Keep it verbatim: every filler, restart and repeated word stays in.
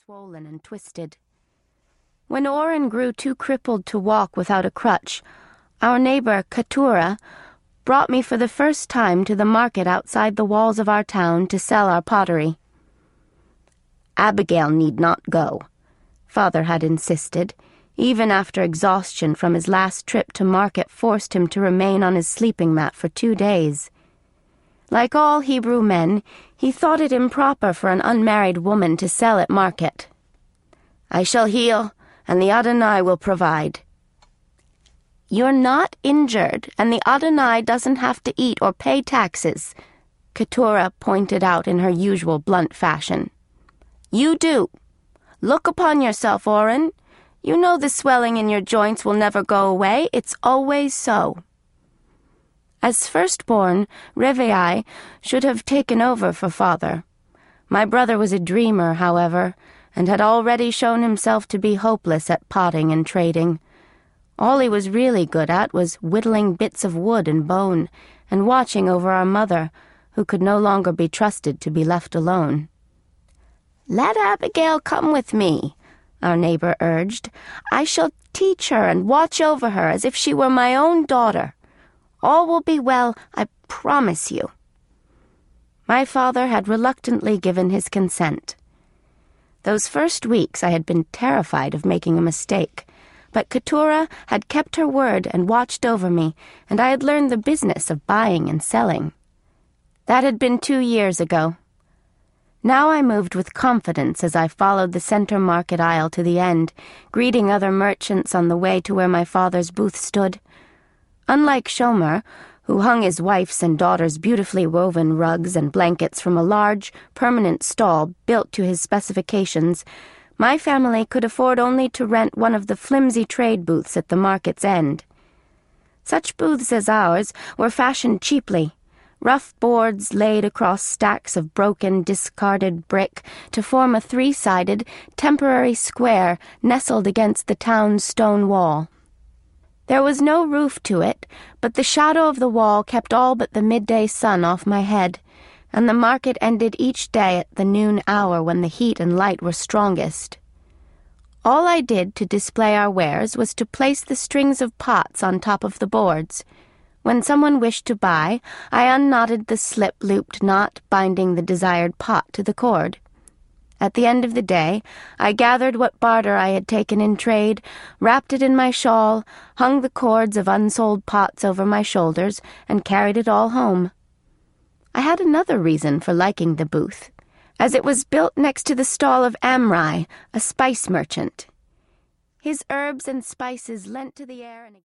swollen and twisted. When Oren grew too crippled to walk without a crutch, our neighbor, Keturah, brought me for the first time to the market outside the walls of our town to sell our pottery. Abigail need not go, Father had insisted, even after exhaustion from his last trip to market forced him to remain on his sleeping mat for two days. Like all Hebrew men, he thought it improper for an unmarried woman to sell at market. "I shall heal, and the Adonai will provide." "You're not injured, and the Adonai doesn't have to eat or pay taxes," Keturah pointed out in her usual blunt fashion. "You do. Look upon yourself, Oren. You know the swelling in your joints will never go away. It's always so." As firstborn, Revei should have taken over for Father. My brother was a dreamer, however, and had already shown himself to be hopeless at potting and trading. All he was really good at was whittling bits of wood and bone, and watching over our mother, who could no longer be trusted to be left alone. "Let Abigail come with me," our neighbor urged. "I shall teach her and watch over her as if she were my own daughter. All will be well, I promise you." My father had reluctantly given his consent. Those first weeks I had been terrified of making a mistake, but Keturah had kept her word and watched over me, and I had learned the business of buying and selling. That had been two years ago. Now I moved with confidence as I followed the center market aisle to the end, greeting other merchants on the way to where my father's booth stood. Unlike Shomer, who hung his wife's and daughter's beautifully woven rugs and blankets from a large, permanent stall built to his specifications, my family could afford only to rent one of the flimsy trade booths at the market's end. Such booths as ours were fashioned cheaply, rough boards laid across stacks of broken, discarded brick to form a three-sided, temporary square nestled against the town's stone wall. There was no roof to it, but the shadow of the wall kept all but the midday sun off my head, and the market ended each day at the noon hour when the heat and light were strongest. All I did to display our wares was to place the strings of pots on top of the boards. When someone wished to buy, I unknotted the slip-looped knot binding the desired pot to the cord. At the end of the day, I gathered what barter I had taken in trade, wrapped it in my shawl, hung the cords of unsold pots over my shoulders, and carried it all home. I had another reason for liking the booth, as it was built next to the stall of Amri, a spice merchant. His herbs and spices lent to the air an